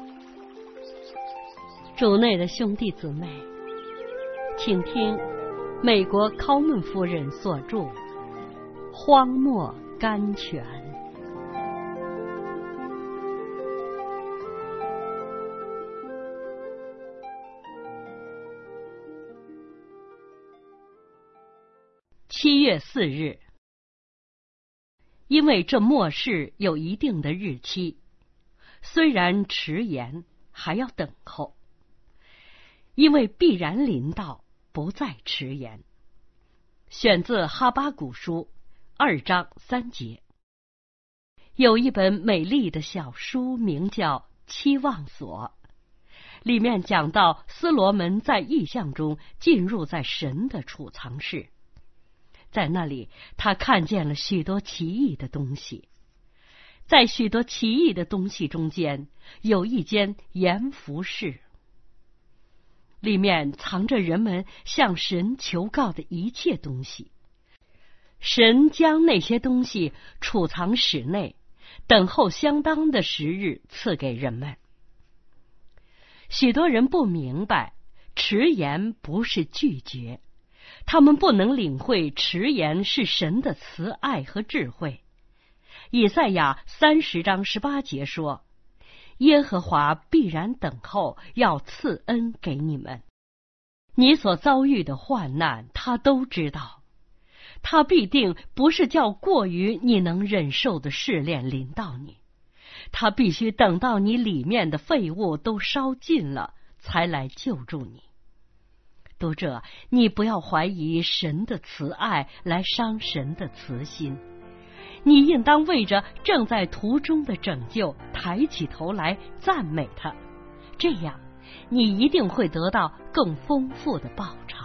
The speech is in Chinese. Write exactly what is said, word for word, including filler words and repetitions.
主内的兄弟姊妹，请听美国考门夫人所著《荒漠甘泉》。七月四日，因为这末世有一定的日期，虽然迟延，还要等候，因为必然临到，不再迟延。选自哈巴谷书二章三节。有一本美丽的小书，名叫《期望所》，里面讲到斯罗门在异象中进入在神的储藏室。在那里，他看见了许多奇异的东西。在许多奇异的东西中间，有一间严福室，里面藏着人们向神求告的一切东西。神将那些东西储藏室内，等候相当的时日赐给人们。许多人不明白，迟延不是拒绝，他们不能领会迟延是神的慈爱和智慧。以赛亚三十章十八节说，耶和华必然等候，要赐恩给你们。你所遭遇的患难，他都知道，他必定不是叫过于你能忍受的试炼临到你，他必须等到你里面的废物都烧尽了，才来救助你。读者，你不要怀疑神的慈爱来伤神的慈心，你应当为着正在途中的拯救抬起头来赞美他，这样你一定会得到更丰富的报酬。